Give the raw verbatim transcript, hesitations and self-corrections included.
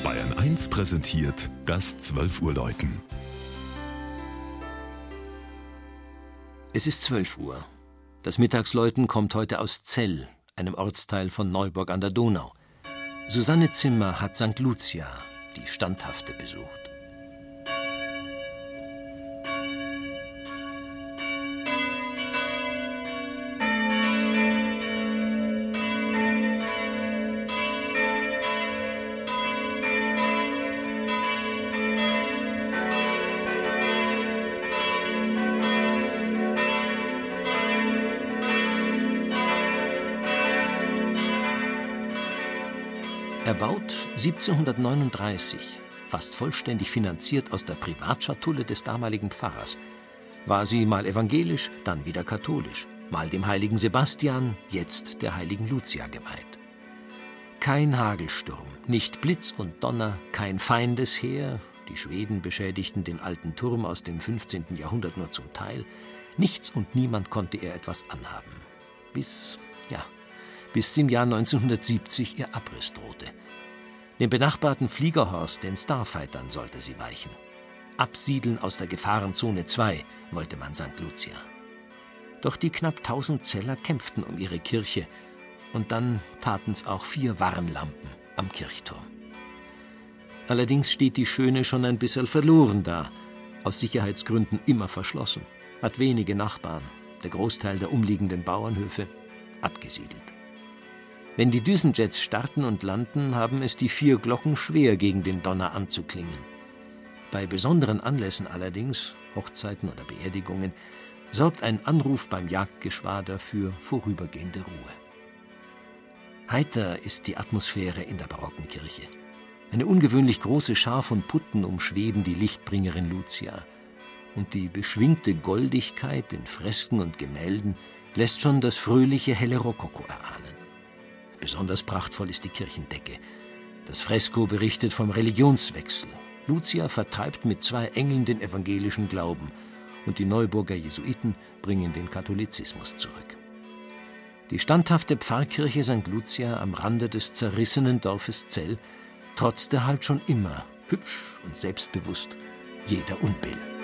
Bayern eins präsentiert das zwölf Uhr Läuten. Es ist zwölf Uhr. Das Mittagsläuten kommt heute aus Zell, einem Ortsteil von Neuburg an der Donau. Susanne Zimmer hat Sankt Lucia, die Standhafte, besucht. Erbaut siebzehnhundertneununddreißig, fast vollständig finanziert aus der Privatschatulle des damaligen Pfarrers, war sie mal evangelisch, dann wieder katholisch, mal dem heiligen Sebastian, jetzt der heiligen Lucia geweiht. Kein Hagelsturm, nicht Blitz und Donner, kein Feindesheer, die Schweden beschädigten den alten Turm aus dem fünfzehnten Jahrhundert nur zum Teil, nichts und niemand konnte ihr etwas anhaben. Bis, ja, bis im Jahr neunzehnhundertsiebzig ihr Abriss drohte. Dem benachbarten Fliegerhorst, den Starfightern, sollte sie weichen. Absiedeln aus der Gefahrenzone zwei wollte man Sankt Lucia. Doch die knapp tausend Zeller kämpften um ihre Kirche und dann taten's auch vier Warnlampen am Kirchturm. Allerdings steht die Schöne schon ein bisschen verloren da, aus Sicherheitsgründen immer verschlossen, hat wenige Nachbarn, der Großteil der umliegenden Bauernhöfe abgesiedelt. Wenn die Düsenjets starten und landen, haben es die vier Glocken schwer, gegen den Donner anzuklingen. Bei besonderen Anlässen allerdings, Hochzeiten oder Beerdigungen, sorgt ein Anruf beim Jagdgeschwader für vorübergehende Ruhe. Heiter ist die Atmosphäre in der barocken Kirche. Eine ungewöhnlich große Schar von Putten umschweben die Lichtbringerin Lucia. Und die beschwingte Goldigkeit in Fresken und Gemälden lässt schon das fröhliche helle Rokoko erahnen. Besonders prachtvoll ist die Kirchendecke. Das Fresko berichtet vom Religionswechsel. Lucia vertreibt mit zwei Engeln den evangelischen Glauben und die Neuburger Jesuiten bringen den Katholizismus zurück. Die standhafte Pfarrkirche Sankt Lucia am Rande des zerrissenen Dorfes Zell trotzte halt schon immer, hübsch und selbstbewusst, jeder Unbill.